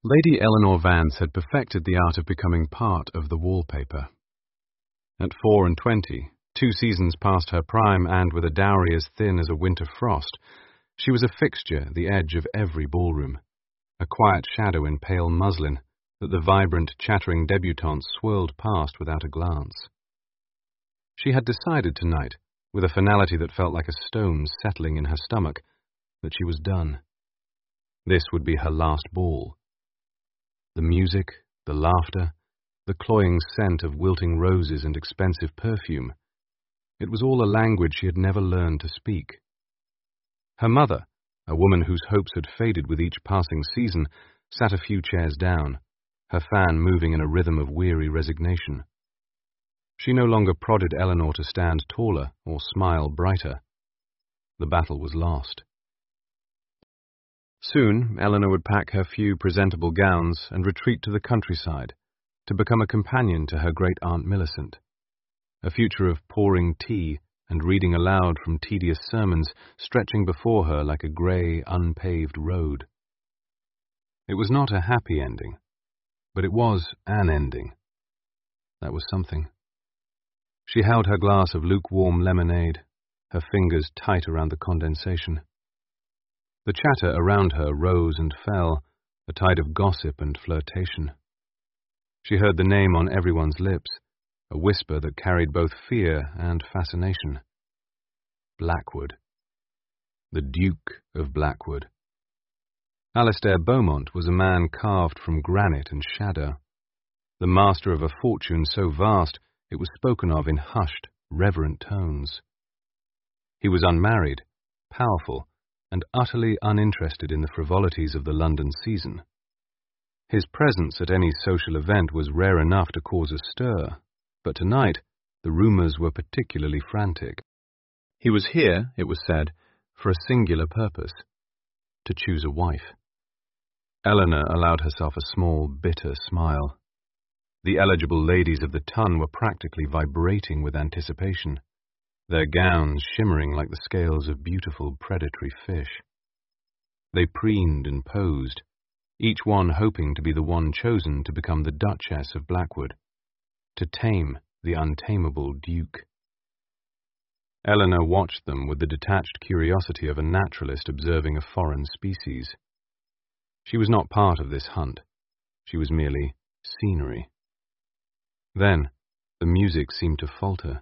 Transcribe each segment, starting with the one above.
Lady Eleanor Vance had perfected the art of becoming part of the wallpaper. At 24, 2 seasons past her prime and with a dowry as thin as a winter frost, she was a fixture at the edge of every ballroom, a quiet shadow in pale muslin that the vibrant, chattering debutantes swirled past without a glance. She had decided tonight, with a finality that felt like a stone settling in her stomach, that she was done. This would be her last ball. The music, the laughter, the cloying scent of wilting roses and expensive perfume, it was all a language she had never learned to speak. Her mother, a woman whose hopes had faded with each passing season, sat a few chairs down, her fan moving in a rhythm of weary resignation. She no longer prodded Eleanor to stand taller or smile brighter. The battle was lost. Soon, Eleanor would pack her few presentable gowns and retreat to the countryside, to become a companion to her great-aunt Millicent, a future of pouring tea and reading aloud from tedious sermons stretching before her like a grey, unpaved road. It was not a happy ending, but it was an ending. That was something. She held her glass of lukewarm lemonade, her fingers tight around the condensation. The chatter around her rose and fell, a tide of gossip and flirtation. She heard the name on everyone's lips, a whisper that carried both fear and fascination. Blackwood. The Duke of Blackwood. Alastair Beaumont was a man carved from granite and shadow, the master of a fortune so vast it was spoken of in hushed, reverent tones. He was unmarried, powerful, and utterly uninterested in the frivolities of the London season. His presence at any social event was rare enough to cause a stir, but tonight the rumours were particularly frantic. He was here, it was said, for a singular purpose, to choose a wife. Eleanor allowed herself a small, bitter smile. The eligible ladies of the ton were practically vibrating with anticipation, their gowns shimmering like the scales of beautiful predatory fish. They preened and posed, each one hoping to be the one chosen to become the Duchess of Blackwood, to tame the untamable Duke. Eleanor watched them with the detached curiosity of a naturalist observing a foreign species. She was not part of this hunt. She was merely scenery. Then, the music seemed to falter.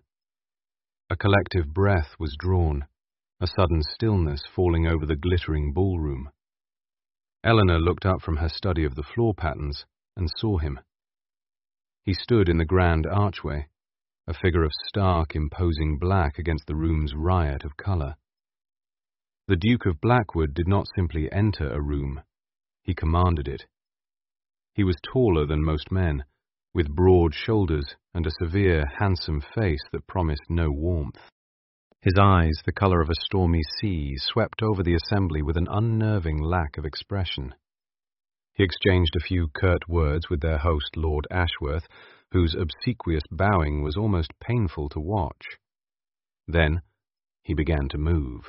A collective breath was drawn, a sudden stillness falling over the glittering ballroom. Eleanor looked up from her study of the floor patterns and saw him. He stood in the grand archway, a figure of stark, imposing black against the room's riot of colour. The Duke of Blackwood did not simply enter a room, he commanded it. He was taller than most men, with broad shoulders and a severe, handsome face that promised no warmth. His eyes, the colour of a stormy sea, swept over the assembly with an unnerving lack of expression. He exchanged a few curt words with their host, Lord Ashworth, whose obsequious bowing was almost painful to watch. Then he began to move.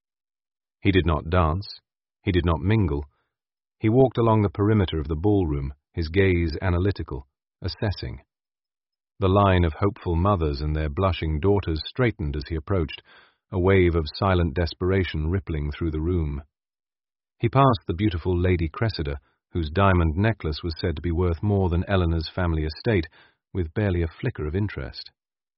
He did not dance. He did not mingle. He walked along the perimeter of the ballroom, his gaze analytical, assessing. The line of hopeful mothers and their blushing daughters straightened as he approached, a wave of silent desperation rippling through the room. He passed the beautiful Lady Cressida, whose diamond necklace was said to be worth more than Eleanor's family estate, with barely a flicker of interest.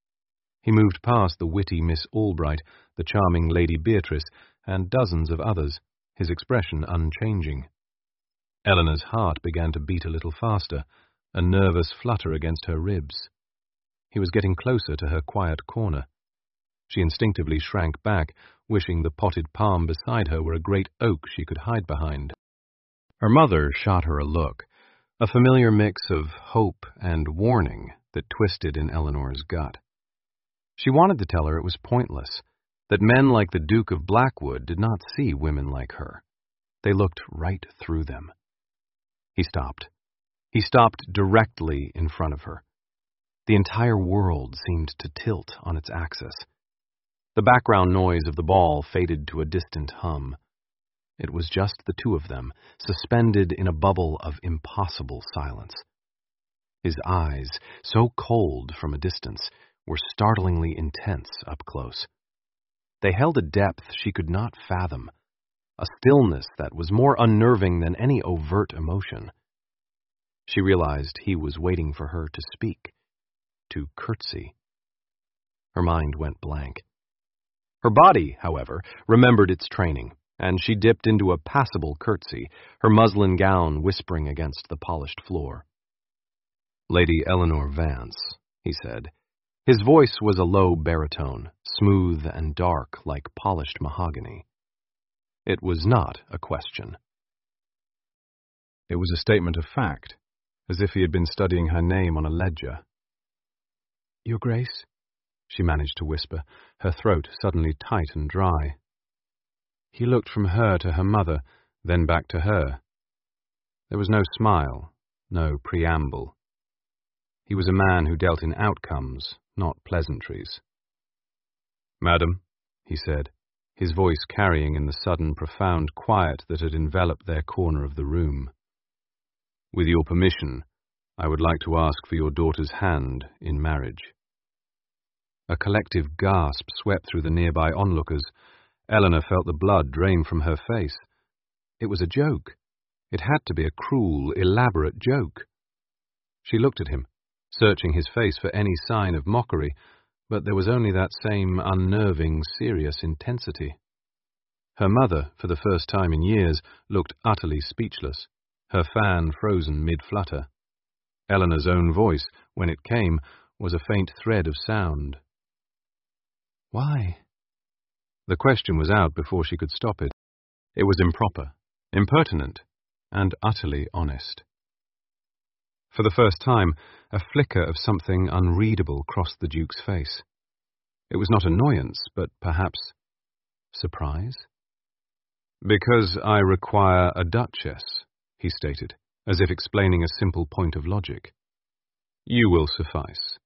He moved past the witty Miss Albright, the charming Lady Beatrice, and dozens of others, his expression unchanging. Eleanor's heart began to beat a little faster, a nervous flutter against her ribs. He was getting closer to her quiet corner. She instinctively shrank back, wishing the potted palm beside her were a great oak she could hide behind. Her mother shot her a look, a familiar mix of hope and warning that twisted in Eleanor's gut. She wanted to tell her it was pointless, that men like the Duke of Blackwood did not see women like her. They looked right through them. He stopped. He stopped directly in front of her. The entire world seemed to tilt on its axis. The background noise of the ball faded to a distant hum. It was just the two of them, suspended in a bubble of impossible silence. His eyes, so cold from a distance, were startlingly intense up close. They held a depth she could not fathom, a stillness that was more unnerving than any overt emotion. She realized he was waiting for her to speak, to curtsy. Her mind went blank. Her body, however, remembered its training, and she dipped into a passable curtsy, her muslin gown whispering against the polished floor. "Lady Eleanor Vance," he said. His voice was a low baritone, smooth and dark like polished mahogany. It was not a question. It was a statement of fact, as if he had been studying her name on a ledger. "Your Grace," she managed to whisper, her throat suddenly tight and dry. He looked from her to her mother, then back to her. There was no smile, no preamble. He was a man who dealt in outcomes, not pleasantries. "Madam," he said, his voice carrying in the sudden profound quiet that had enveloped their corner of the room. "With your permission, I would like to ask for your daughter's hand in marriage." A collective gasp swept through the nearby onlookers. Eleanor felt the blood drain from her face. It was a joke. It had to be a cruel, elaborate joke. She looked at him, searching his face for any sign of mockery, but there was only that same unnerving, serious intensity. Her mother, for the first time in years, looked utterly speechless, her fan frozen mid-flutter. Eleanor's own voice, when it came, was a faint thread of sound. "Why?" The question was out before she could stop it. It was improper, impertinent, and utterly honest. For the first time, a flicker of something unreadable crossed the Duke's face. It was not annoyance, but perhaps surprise? "Because I require a duchess," he stated, as if explaining a simple point of logic. "You will suffice."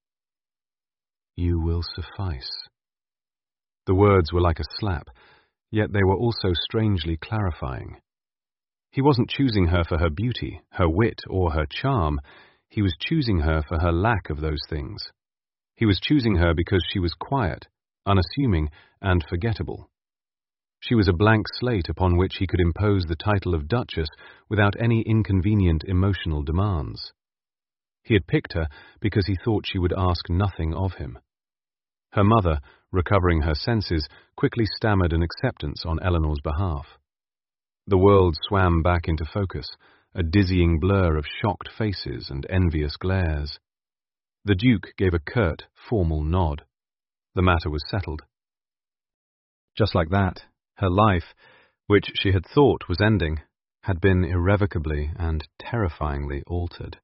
You will suffice. The words were like a slap, yet they were also strangely clarifying. He wasn't choosing her for her beauty, her wit, or her charm. He was choosing her for her lack of those things. He was choosing her because she was quiet, unassuming, and forgettable. She was a blank slate upon which he could impose the title of Duchess without any inconvenient emotional demands. He had picked her because he thought she would ask nothing of him. Her mother, recovering her senses, quickly stammered an acceptance on Eleanor's behalf. The world swam back into focus, a dizzying blur of shocked faces and envious glares. The Duke gave a curt, formal nod. The matter was settled. Just like that, her life, which she had thought was ending, had been irrevocably and terrifyingly altered.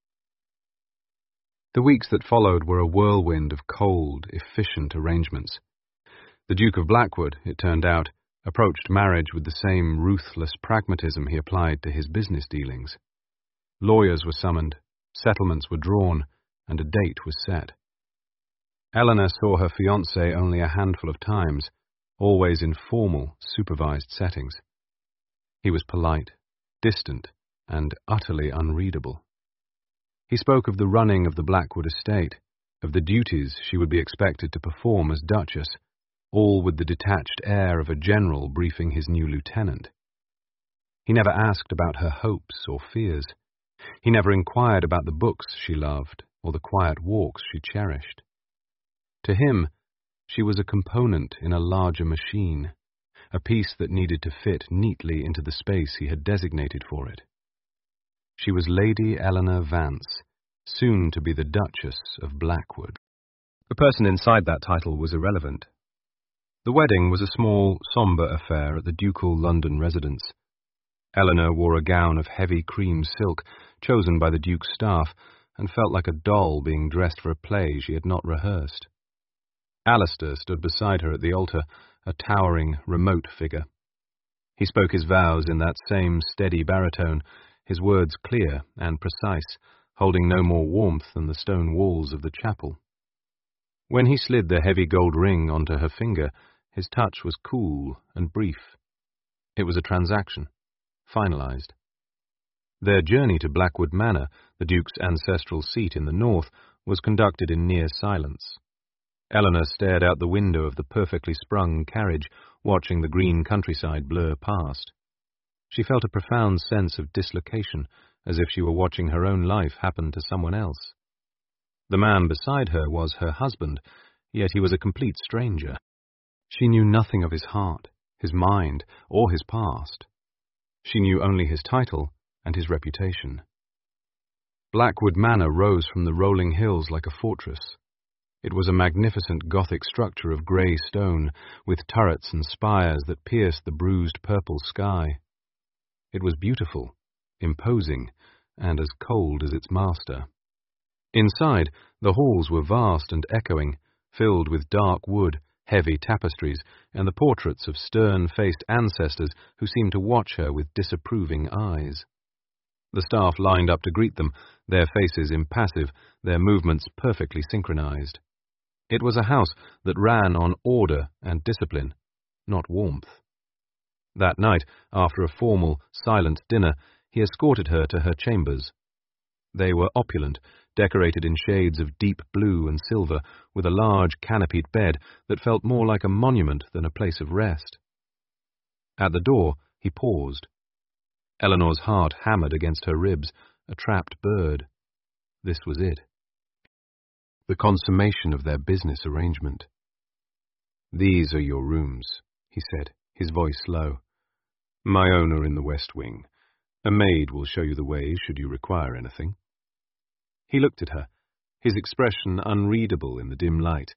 The weeks that followed were a whirlwind of cold, efficient arrangements. The Duke of Blackwood, it turned out, approached marriage with the same ruthless pragmatism he applied to his business dealings. Lawyers were summoned, settlements were drawn, and a date was set. Eleanor saw her fiancé only a handful of times, always in formal, supervised settings. He was polite, distant, and utterly unreadable. He spoke of the running of the Blackwood estate, of the duties she would be expected to perform as Duchess, all with the detached air of a general briefing his new lieutenant. He never asked about her hopes or fears. He never inquired about the books she loved or the quiet walks she cherished. To him, she was a component in a larger machine, a piece that needed to fit neatly into the space he had designated for it. She was Lady Eleanor Vance, soon to be the Duchess of Blackwood. The person inside that title was irrelevant. The wedding was a small, sombre affair at the ducal London residence. Eleanor wore a gown of heavy cream silk, chosen by the Duke's staff, and felt like a doll being dressed for a play she had not rehearsed. Alistair stood beside her at the altar, a towering, remote figure. He spoke his vows in that same steady baritone, his words clear and precise, holding no more warmth than the stone walls of the chapel. When he slid the heavy gold ring onto her finger, his touch was cool and brief. It was a transaction, finalized. Their journey to Blackwood Manor, the Duke's ancestral seat in the north, was conducted in near silence. Eleanor stared out the window of the perfectly sprung carriage, watching the green countryside blur past. She felt a profound sense of dislocation, as if she were watching her own life happen to someone else. The man beside her was her husband, yet he was a complete stranger. She knew nothing of his heart, his mind, or his past. She knew only his title and his reputation. Blackwood Manor rose from the rolling hills like a fortress. It was a magnificent Gothic structure of grey stone, with turrets and spires that pierced the bruised purple sky. It was beautiful, imposing, and as cold as its master. Inside, the halls were vast and echoing, filled with dark wood, heavy tapestries, and the portraits of stern-faced ancestors who seemed to watch her with disapproving eyes. The staff lined up to greet them, their faces impassive, their movements perfectly synchronized. It was a house that ran on order and discipline, not warmth. That night, after a formal, silent dinner, he escorted her to her chambers. They were opulent, decorated in shades of deep blue and silver, with a large canopied bed that felt more like a monument than a place of rest. At the door, he paused. Eleanor's heart hammered against her ribs, a trapped bird. This was it. The consummation of their business arrangement. "These are your rooms," he said, his voice low. "My own are in the west wing. A maid will show you the way should you require anything." He looked at her, his expression unreadable in the dim light.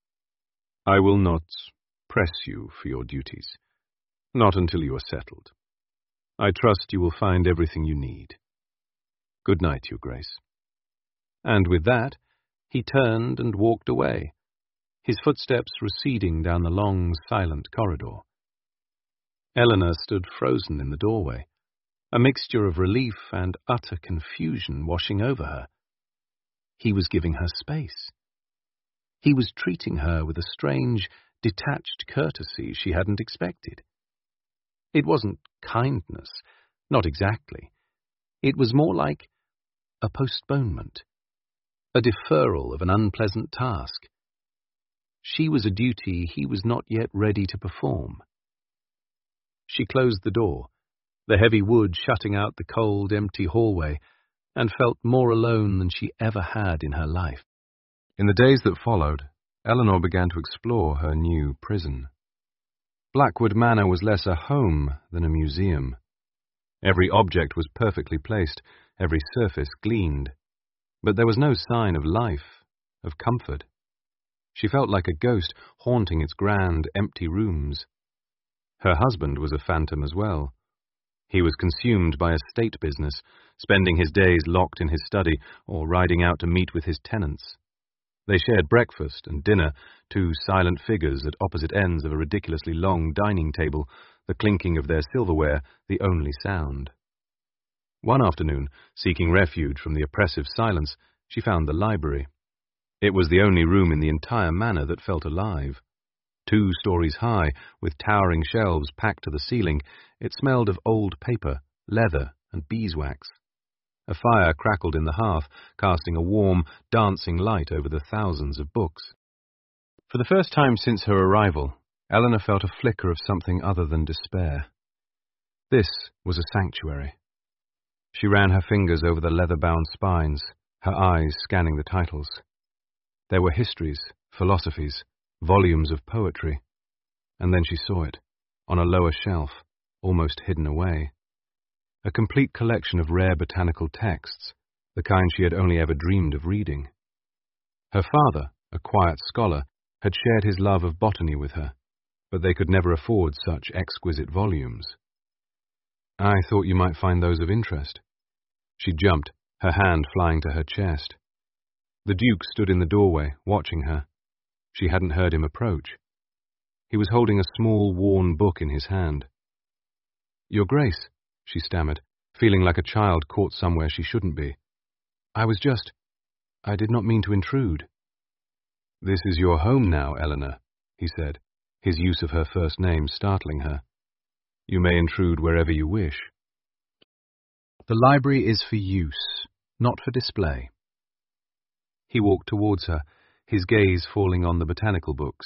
"I will not press you for your duties, not until you are settled. I trust you will find everything you need. Good night, Your Grace." And with that, he turned and walked away, his footsteps receding down the long, silent corridor. Eleanor stood frozen in the doorway, a mixture of relief and utter confusion washing over her. He was giving her space. He was treating her with a strange, detached courtesy she hadn't expected. It wasn't kindness, not exactly. It was more like a postponement, a deferral of an unpleasant task. She was a duty he was not yet ready to perform. She closed the door, the heavy wood shutting out the cold, empty hallway, and felt more alone than she ever had in her life. In the days that followed, Eleanor began to explore her new prison. Blackwood Manor was less a home than a museum. Every object was perfectly placed, every surface gleamed. But there was no sign of life, of comfort. She felt like a ghost haunting its grand, empty rooms. Her husband was a phantom as well. He was consumed by estate business, spending his days locked in his study or riding out to meet with his tenants. They shared breakfast and dinner, two silent figures at opposite ends of a ridiculously long dining table, the clinking of their silverware the only sound. One afternoon, seeking refuge from the oppressive silence, she found the library. It was the only room in the entire manor that felt alive. 2 stories high, with towering shelves packed to the ceiling, it smelled of old paper, leather, and beeswax. A fire crackled in the hearth, casting a warm, dancing light over the thousands of books. For the first time since her arrival, Eleanor felt a flicker of something other than despair. This was a sanctuary. She ran her fingers over the leather-bound spines, her eyes scanning the titles. There were histories, philosophies, volumes of poetry. And then she saw it, on a lower shelf, almost hidden away. A complete collection of rare botanical texts, the kind she had only ever dreamed of reading. Her father, a quiet scholar, had shared his love of botany with her, but they could never afford such exquisite volumes. "I thought you might find those of interest." She jumped, her hand flying to her chest. The Duke stood in the doorway, watching her. She hadn't heard him approach. He was holding a small, worn book in his hand. "Your Grace," she stammered, feeling like a child caught somewhere she shouldn't be. I did not mean to intrude." "This is your home now, Eleanor," he said, his use of her first name startling her. "You may intrude wherever you wish." The library is for use, not for display. He walked towards her, his gaze falling on the botanical books.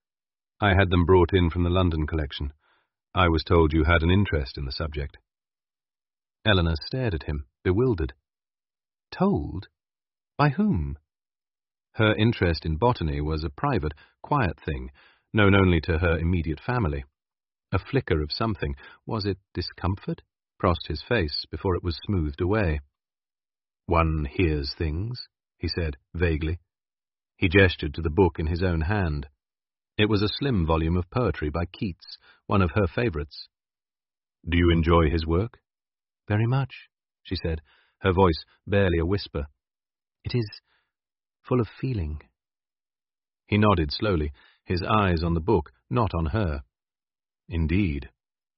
I had them brought in from the London collection. I was told you had an interest in the subject. Eleanor stared at him, bewildered. Told? By whom? Her interest in botany was a private, quiet thing, known only to her immediate family. A flicker of something, was it discomfort, crossed his face before it was smoothed away. One hears things, he said, vaguely. He gestured to the book in his own hand. It was a slim volume of poetry by Keats, one of her favourites. Do you enjoy his work? Very much, she said, her voice barely a whisper. It is full of feeling. He nodded slowly, his eyes on the book, not on her. Indeed.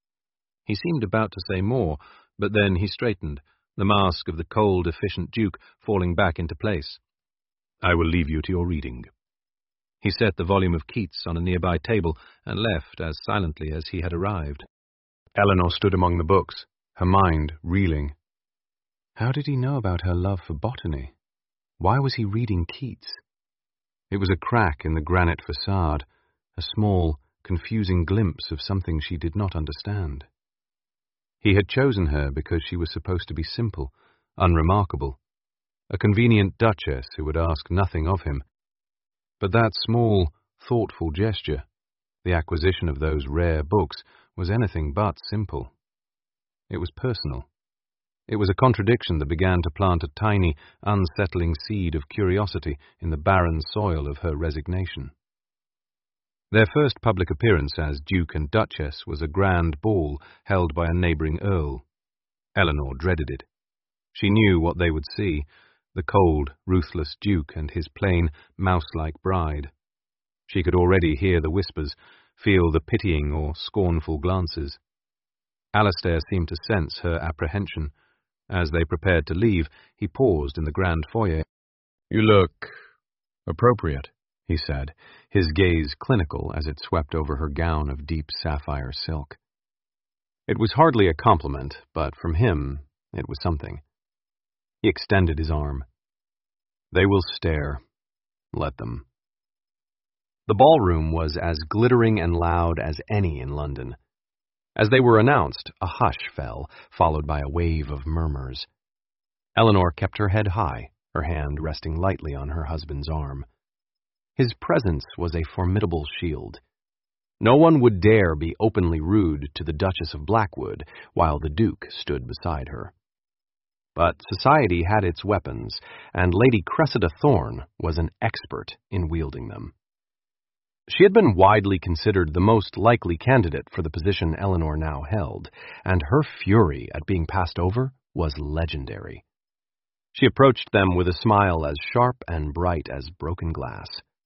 He seemed about to say more, but then he straightened, the mask of the cold, efficient Duke falling back into place. I will leave you to your reading. He set the volume of Keats on a nearby table and left as silently as he had arrived. Eleanor stood among the books, her mind reeling. How did he know about her love for botany? Why was he reading Keats? It was a crack in the granite facade, a small, confusing glimpse of something she did not understand. He had chosen her because she was supposed to be simple, unremarkable, a convenient duchess who would ask nothing of him. But that small, thoughtful gesture, the acquisition of those rare books, was anything but simple. It was personal. It was a contradiction that began to plant a tiny, unsettling seed of curiosity in the barren soil of her resignation. Their first public appearance as Duke and Duchess was a grand ball held by a neighbouring earl. Eleanor dreaded it. She knew what they would see, the cold, ruthless Duke and his plain, mouse-like bride. She could already hear the whispers, feel the pitying or scornful glances. Alastair seemed to sense her apprehension. As they prepared to leave, he paused in the grand foyer. You look appropriate, he said, his gaze clinical as it swept over her gown of deep sapphire silk. It was hardly a compliment, but from him it was something. He extended his arm. They will stare. Let them. The ballroom was as glittering and loud as any in London. As they were announced, a hush fell, followed by a wave of murmurs. Eleanor kept her head high, her hand resting lightly on her husband's arm. His presence was a formidable shield. No one would dare be openly rude to the Duchess of Blackwood while the Duke stood beside her. But society had its weapons, and Lady Cressida Thorne was an expert in wielding them. She had been widely considered the most likely candidate for the position Eleanor now held, and her fury at being passed over was legendary. She approached them with a smile as sharp and bright as broken glass.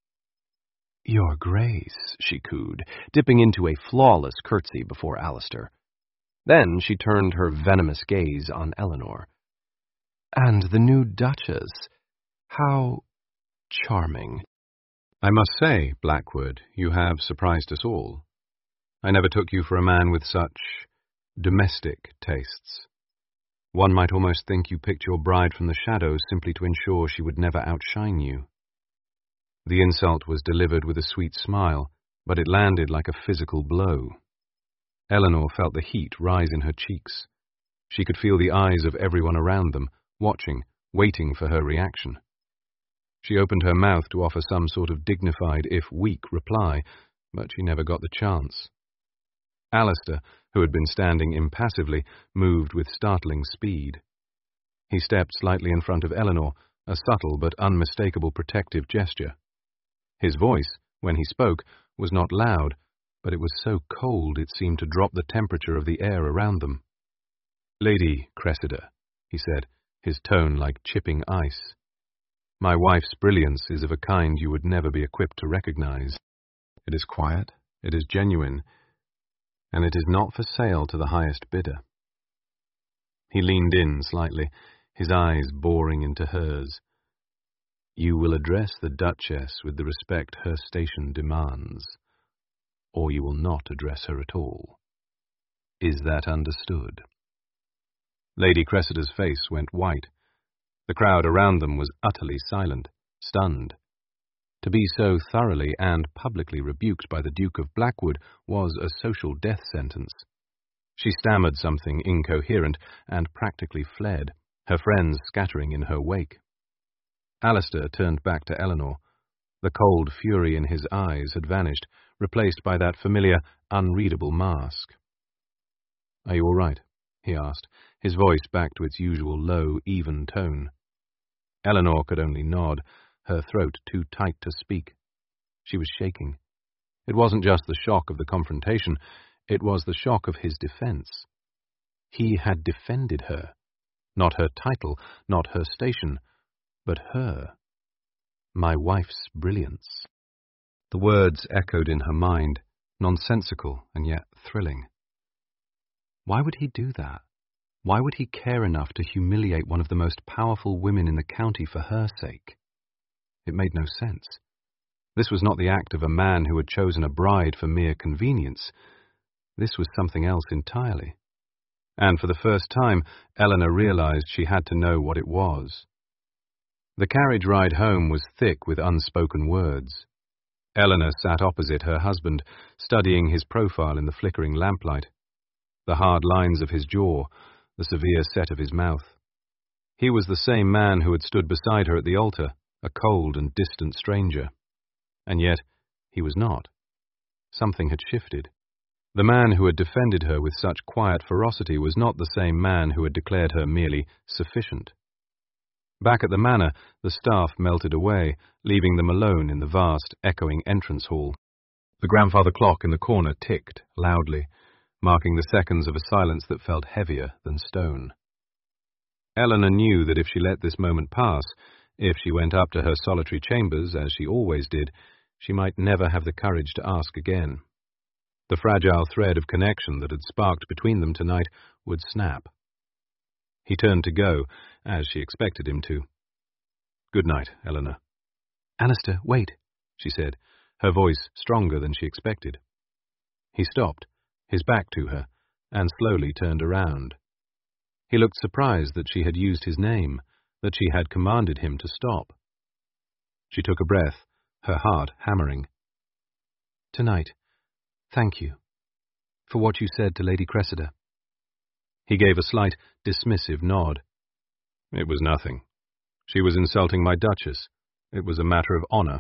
Your Grace, she cooed, dipping into a flawless curtsy before Alastair. Then she turned her venomous gaze on Eleanor. And the new Duchess, how charming. I must say, Blackwood, you have surprised us all. I never took you for a man with such domestic tastes. One might almost think you picked your bride from the shadows simply to ensure she would never outshine you. The insult was delivered with a sweet smile, but it landed like a physical blow. Eleanor felt the heat rise in her cheeks. She could feel the eyes of everyone around them, watching, waiting for her reaction. She opened her mouth to offer some sort of dignified, if weak, reply, but she never got the chance. Alastair, who had been standing impassively, moved with startling speed. He stepped slightly in front of Eleanor, a subtle but unmistakable protective gesture. His voice, when he spoke, was not loud, but it was so cold it seemed to drop the temperature of the air around them. Lady Cressida, he said, his tone like chipping ice. My wife's brilliance is of a kind you would never be equipped to recognize. It is quiet, it is genuine, and it is not for sale to the highest bidder. He leaned in slightly, his eyes boring into hers. You will address the Duchess with the respect her station demands, or you will not address her at all. Is that understood? Lady Cressida's face went white. The crowd around them was utterly silent, stunned. To be so thoroughly and publicly rebuked by the Duke of Blackwood was a social death sentence. She stammered something incoherent and practically fled, her friends scattering in her wake. Alistair turned back to Eleanor. The cold fury in his eyes had vanished, replaced by that familiar, unreadable mask. "Are you all right?" he asked, his voice back to its usual low, even tone. Eleanor could only nod, her throat too tight to speak. She was shaking. It wasn't just the shock of the confrontation, it was the shock of his defense. He had defended her. Not her title, not her station, but her. My wife's brilliance. The words echoed in her mind, nonsensical and yet thrilling. Why would he do that? Why would he care enough to humiliate one of the most powerful women in the county for her sake? It made no sense. This was not the act of a man who had chosen a bride for mere convenience. This was something else entirely. And for the first time, Eleanor realized she had to know what it was. The carriage ride home was thick with unspoken words. Eleanor sat opposite her husband, studying his profile in the flickering lamplight. The hard lines of his jaw, the severe set of his mouth. He was the same man who had stood beside her at the altar, a cold and distant stranger. And yet, he was not. Something had shifted. The man who had defended her with such quiet ferocity was not the same man who had declared her merely sufficient. Back at the manor, the staff melted away, leaving them alone in the vast, echoing entrance hall. The grandfather clock in the corner ticked loudly, marking the seconds of a silence that felt heavier than stone. Eleanor knew that if she let this moment pass, if she went up to her solitary chambers, as she always did, she might never have the courage to ask again. The fragile thread of connection that had sparked between them tonight would snap. He turned to go, as she expected him to. "Good night, Eleanor." "Alistair, wait," she said, her voice stronger than she expected. He stopped, his back to her, and slowly turned around. He looked surprised that she had used his name, that she had commanded him to stop. She took a breath, her heart hammering. "Tonight, thank you for what you said to Lady Cressida." He gave a slight, dismissive nod. "It was nothing. She was insulting my Duchess. It was a matter of honor."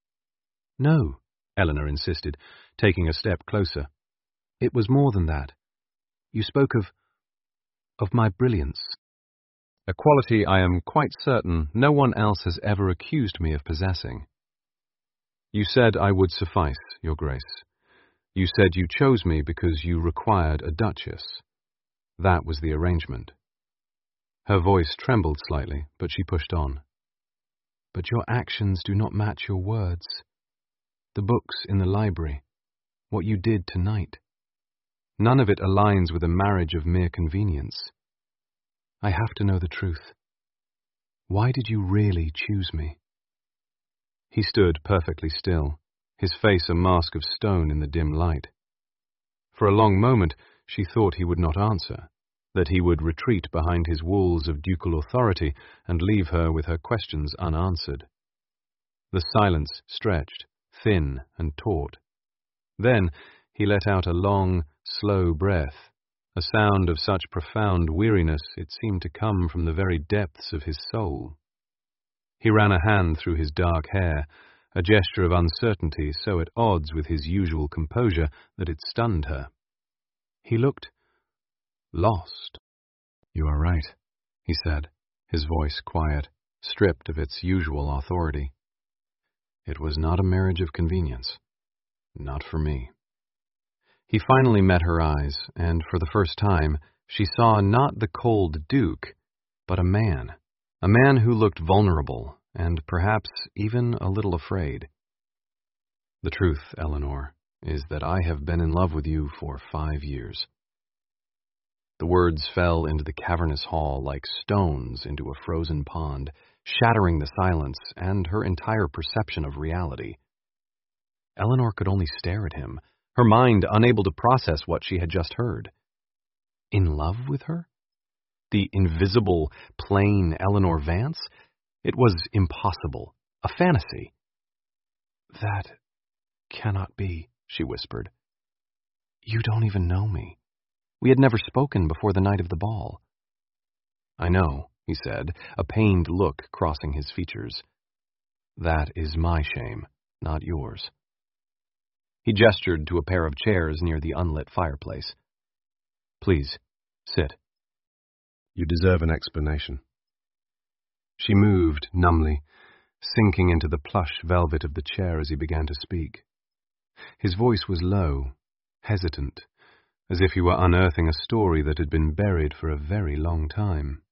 "No," Eleanor insisted, taking a step closer. "It was more than that. You spoke of my brilliance. A quality I am quite certain no one else has ever accused me of possessing. You said I would suffice, Your Grace. You said you chose me because you required a duchess. That was the arrangement." Her voice trembled slightly, but she pushed on. "But your actions do not match your words. The books in the library, what you did tonight. None of it aligns with a marriage of mere convenience. I have to know the truth. Why did you really choose me?" He stood perfectly still, his face a mask of stone in the dim light. For a long moment she thought he would not answer, that he would retreat behind his walls of ducal authority and leave her with her questions unanswered. The silence stretched, thin and taut. Then he let out a long, slow breath, a sound of such profound weariness it seemed to come from the very depths of his soul. He ran a hand through his dark hair, a gesture of uncertainty so at odds with his usual composure that it stunned her. He looked lost. "You are right," he said, his voice quiet, stripped of its usual authority. "It was not a marriage of convenience. Not for me." He finally met her eyes, and for the first time she saw not the cold Duke, but a man who looked vulnerable and perhaps even a little afraid. "The truth, Eleanor, is that I have been in love with you for 5 years. The words fell into the cavernous hall like stones into a frozen pond, shattering the silence and her entire perception of reality. Eleanor could only stare at him, her mind unable to process what she had just heard. In love with her? The invisible, plain Eleanor Vance? It was impossible. A fantasy. That cannot be, she whispered. You don't even know me. We had never spoken before the night of the ball. I know, he said, a pained look crossing his features. That is my shame, not yours. He gestured to a pair of chairs near the unlit fireplace. Please, sit. You deserve an explanation. She moved numbly, sinking into the plush velvet of the chair as he began to speak. His voice was low, hesitant, as if he were unearthing a story that had been buried for a very long time.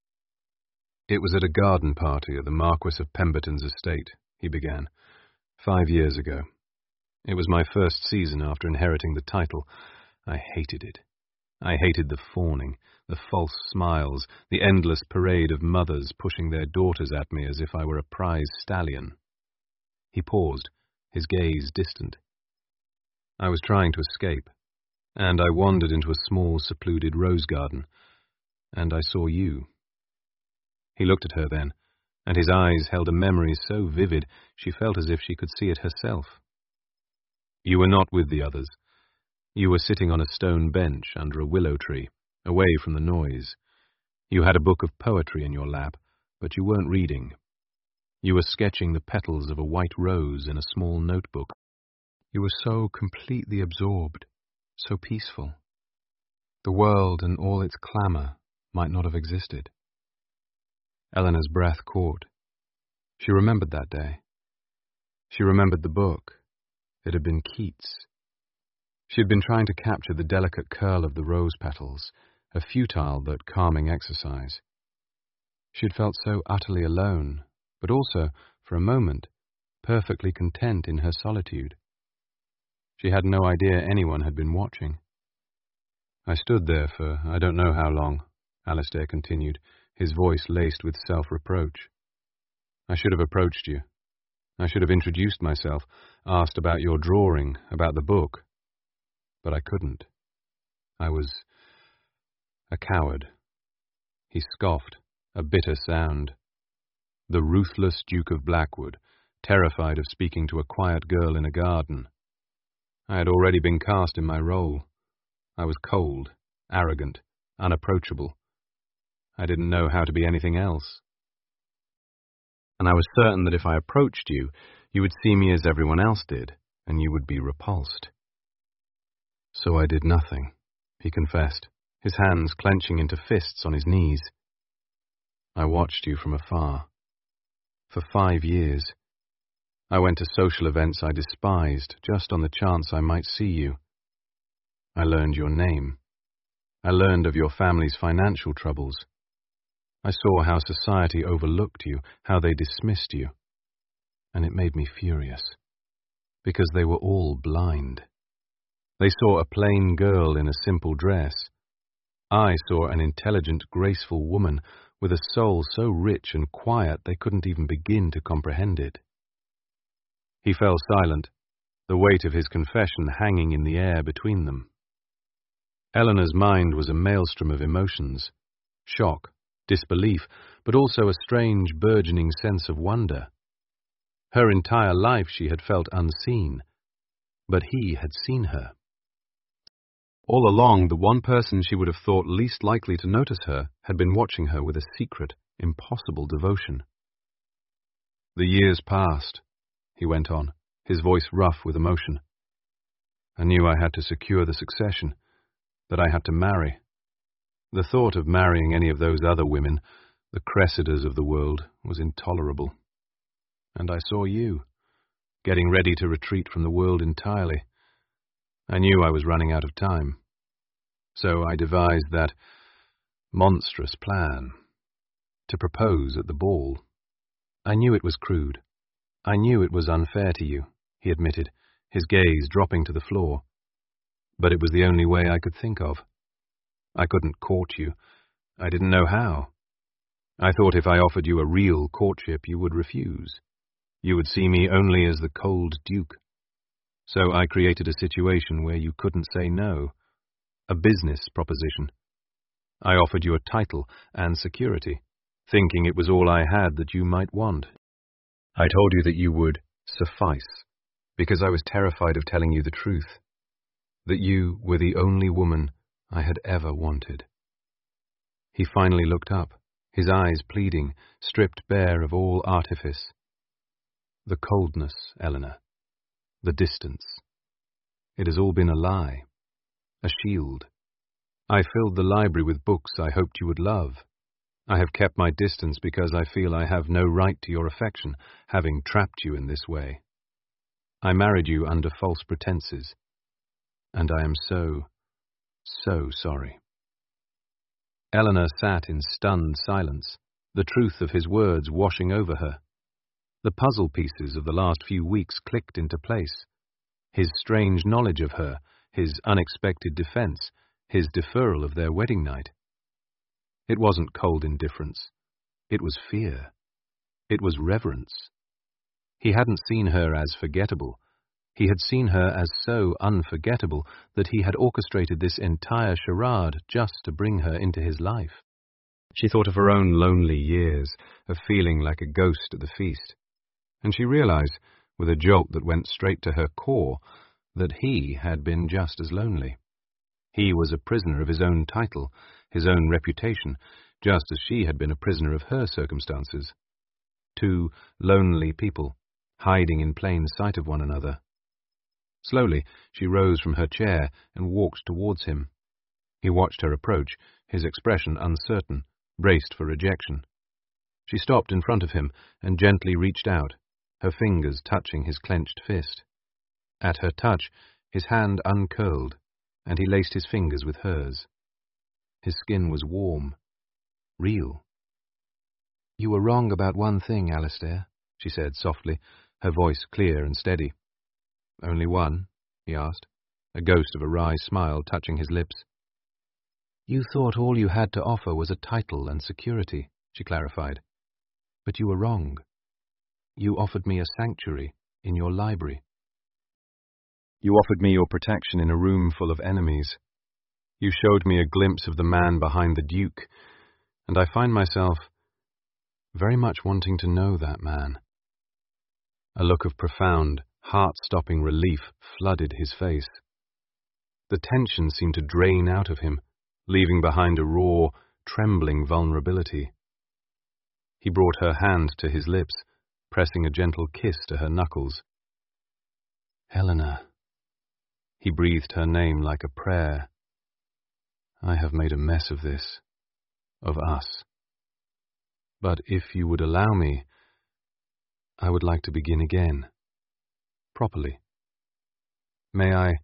It was at a garden party at the Marquis of Pemberton's estate, he began, 5 years ago. It was my first season after inheriting the title. I hated it. I hated the fawning, the false smiles, the endless parade of mothers pushing their daughters at me as if I were a prize stallion. He paused, his gaze distant. I was trying to escape, and I wandered into a small, secluded rose garden, and I saw you. He looked at her then, and his eyes held a memory so vivid she felt as if she could see it herself. You were not with the others. You were sitting on a stone bench under a willow tree, away from the noise. You had a book of poetry in your lap, but you weren't reading. You were sketching the petals of a white rose in a small notebook. You were so completely absorbed, so peaceful. The world and all its clamour might not have existed. Eleanor's breath caught. She remembered that day. She remembered the book. It had been Keats. She had been trying to capture the delicate curl of the rose petals, a futile but calming exercise. She had felt so utterly alone, but also, for a moment, perfectly content in her solitude. She had no idea anyone had been watching. I stood there for I don't know how long, Alistair continued, his voice laced with self-reproach. I should have approached you. I should have introduced myself, asked about your drawing, about the book. But I couldn't. I was a coward. He scoffed, a bitter sound. The ruthless Duke of Blackwood, terrified of speaking to a quiet girl in a garden. I had already been cast in my role. I was cold, arrogant, unapproachable. I didn't know how to be anything else. And I was certain that if I approached you, you would see me as everyone else did, and you would be repulsed. So I did nothing, he confessed, his hands clenching into fists on his knees. I watched you from afar. For 5 years. I went to social events I despised, just on the chance I might see you. I learned your name. I learned of your family's financial troubles. I saw how society overlooked you, how they dismissed you. And it made me furious. Because they were all blind. They saw a plain girl in a simple dress. I saw an intelligent, graceful woman with a soul so rich and quiet they couldn't even begin to comprehend it. He fell silent, the weight of his confession hanging in the air between them. Eleanor's mind was a maelstrom of emotions, shock, disbelief, but also a strange, burgeoning sense of wonder. Her entire life she had felt unseen, but he had seen her. All along, the one person she would have thought least likely to notice her had been watching her with a secret, impossible devotion. The years passed, he went on, his voice rough with emotion. I knew I had to secure the succession, that I had to marry. The thought of marrying any of those other women, the Cressidas of the world, was intolerable. And I saw you, getting ready to retreat from the world entirely. I knew I was running out of time. So I devised that monstrous plan, to propose at the ball. I knew it was crude. I knew it was unfair to you, he admitted, his gaze dropping to the floor. But it was the only way I could think of. I couldn't court you. I didn't know how. I thought if I offered you a real courtship, you would refuse. You would see me only as the cold duke. So I created a situation where you couldn't say no. A business proposition. I offered you a title and security, thinking it was all I had that you might want. I told you that you would suffice, because I was terrified of telling you the truth, that you were the only woman I had ever wanted. He finally looked up, his eyes pleading, stripped bare of all artifice. The coldness, Eleanor. The distance. It has all been a lie. A shield. I filled the library with books I hoped you would love. I have kept my distance because I feel I have no right to your affection, having trapped you in this way. I married you under false pretenses, and I am so sorry. Eleanor sat in stunned silence, the truth of his words washing over her. The puzzle pieces of the last few weeks clicked into place. His strange knowledge of her, his unexpected defense, his deferral of their wedding night. It wasn't cold indifference. It was fear. It was reverence. He hadn't seen her as forgettable. He had seen her as so unforgettable that he had orchestrated this entire charade just to bring her into his life. She thought of her own lonely years, of feeling like a ghost at the feast, and she realized, with a jolt that went straight to her core, that he had been just as lonely. He was a prisoner of his own title, his own reputation, just as she had been a prisoner of her circumstances. Two lonely people, hiding in plain sight of one another. Slowly, she rose from her chair and walked towards him. He watched her approach, his expression uncertain, braced for rejection. She stopped in front of him and gently reached out, her fingers touching his clenched fist. At her touch, his hand uncurled, and he laced his fingers with hers. His skin was warm, real. "You were wrong about one thing, Alistair," she said softly, her voice clear and steady. "Only one?" he asked, a ghost of a wry smile touching his lips. "You thought all you had to offer was a title and security," she clarified. "But you were wrong. You offered me a sanctuary in your library. You offered me your protection in a room full of enemies. You showed me a glimpse of the man behind the Duke, and I find myself very much wanting to know that man." A look of profound, heart-stopping relief flooded his face. The tension seemed to drain out of him, leaving behind a raw, trembling vulnerability. He brought her hand to his lips, pressing a gentle kiss to her knuckles. "Eleanor." He breathed her name like a prayer. "I have made a mess of this, of us. But if you would allow me, I would like to begin again. Properly. May I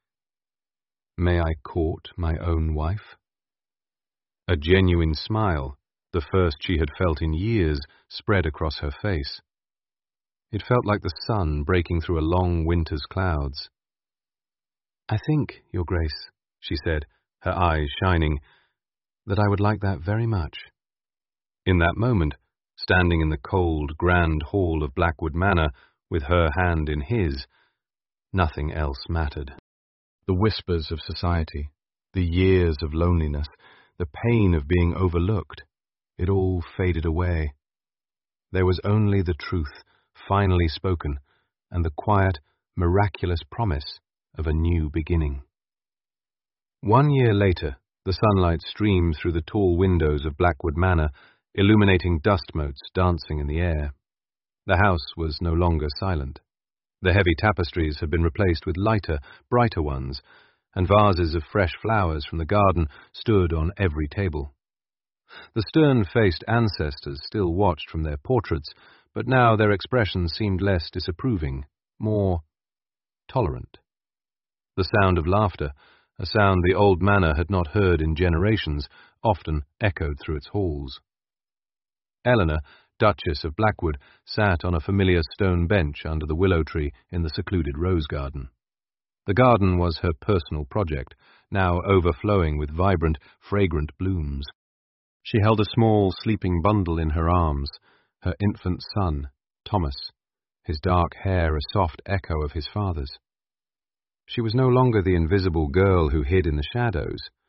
court my own wife?" A genuine smile, the first she had felt in years, spread across her face. It felt like the sun breaking through a long winter's clouds. "I think, Your Grace," she said, her eyes shining, "that I would like that very much." In that moment, standing in the cold, grand hall of Blackwood Manor, with her hand in his, nothing else mattered. The whispers of society, the years of loneliness, the pain of being overlooked, it all faded away. There was only the truth, finally spoken, and the quiet, miraculous promise of a new beginning. 1 year later, the sunlight streamed through the tall windows of Blackwood Manor, illuminating dust motes dancing in the air. The house was no longer silent. The heavy tapestries had been replaced with lighter, brighter ones, and vases of fresh flowers from the garden stood on every table. The stern-faced ancestors still watched from their portraits, but now their expressions seemed less disapproving, more tolerant. The sound of laughter, a sound the old manor had not heard in generations, often echoed through its halls. Eleanor, Duchess of Blackwood, sat on a familiar stone bench under the willow tree in the secluded rose garden. The garden was her personal project, now overflowing with vibrant, fragrant blooms. She held a small, sleeping bundle in her arms, her infant son, Thomas, his dark hair a soft echo of his father's. She was no longer the invisible girl who hid in the shadows.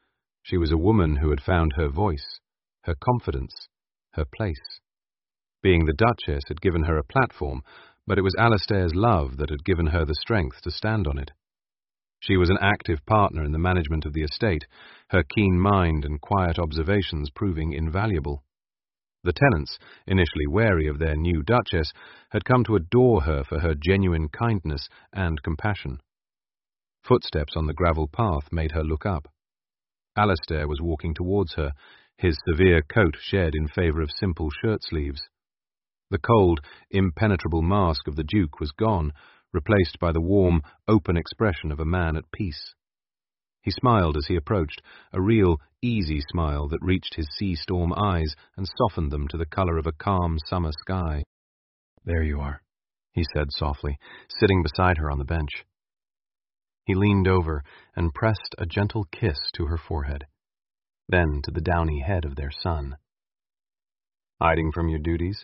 She was a woman who had found her voice, her confidence, her place. Being the Duchess had given her a platform, but it was Alistair's love that had given her the strength to stand on it. She was an active partner in the management of the estate, her keen mind and quiet observations proving invaluable. The tenants, initially wary of their new Duchess, had come to adore her for her genuine kindness and compassion. Footsteps on the gravel path made her look up. Alistair was walking towards her, his severe coat shed in favour of simple shirt-sleeves. The cold, impenetrable mask of the Duke was gone, replaced by the warm, open expression of a man at peace. He smiled as he approached, a real, easy smile that reached his sea-storm eyes and softened them to the colour of a calm summer sky. "There you are," he said softly, sitting beside her on the bench. He leaned over and pressed a gentle kiss to her forehead, then to the downy head of their son. "Hiding from your duties?"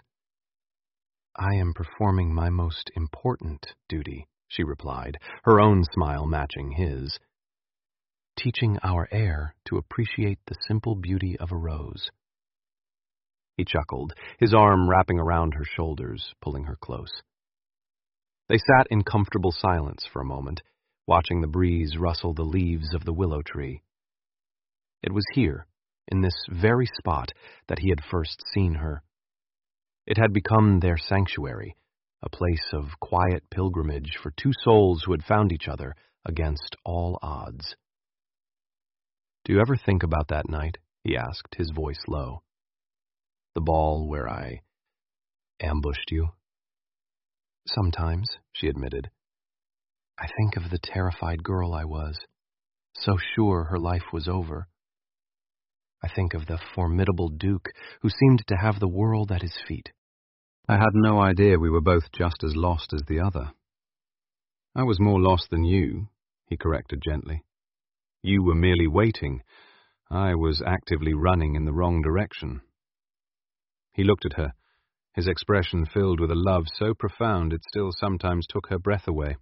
"I am performing my most important duty," she replied, her own smile matching his. "Teaching our heir to appreciate the simple beauty of a rose." He chuckled, his arm wrapping around her shoulders, pulling her close. They sat in comfortable silence for a moment, watching the breeze rustle the leaves of the willow tree. It was here, in this very spot, that he had first seen her. It had become their sanctuary, a place of quiet pilgrimage for two souls who had found each other against all odds. "Do you ever think about that night?" he asked, his voice low. "The ball where I ambushed you?" "Sometimes," she admitted. "I think of the terrified girl I was, so sure her life was over. I think of the formidable Duke who seemed to have the world at his feet. I had no idea we were both just as lost as the other." "I was more lost than you," he corrected gently. "You were merely waiting. I was actively running in the wrong direction." He looked at her, his expression filled with a love so profound it still sometimes took her breath away.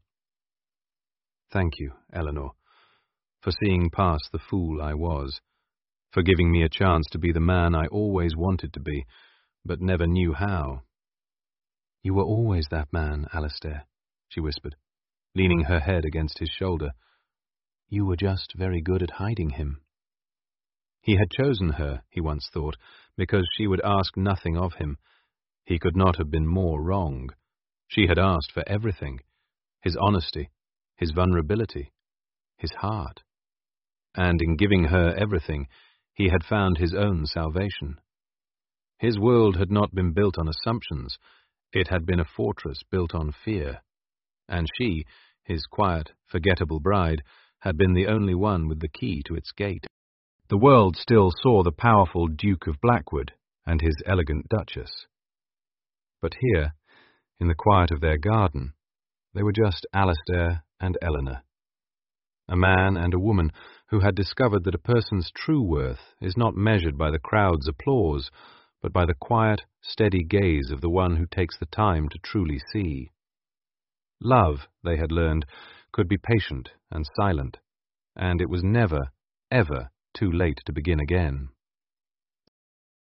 "Thank you, Eleanor, for seeing past the fool I was, for giving me a chance to be the man I always wanted to be, but never knew how." "You were always that man, Alistair," she whispered, leaning her head against his shoulder. "You were just very good at hiding him." He had chosen her, he once thought, because she would ask nothing of him. He could not have been more wrong. She had asked for everything: his honesty, his vulnerability, his heart. And in giving her everything, he had found his own salvation. His world had not been built on assumptions. It had been a fortress built on fear. And she, his quiet, forgettable bride, had been the only one with the key to its gate. The world still saw the powerful Duke of Blackwood and his elegant Duchess. But here, in the quiet of their garden, they were just Alistair and Eleanor. A man and a woman who had discovered that a person's true worth is not measured by the crowd's applause, but by the quiet, steady gaze of the one who takes the time to truly see. Love, they had learned, could be patient and silent, and it was never, ever too late to begin again.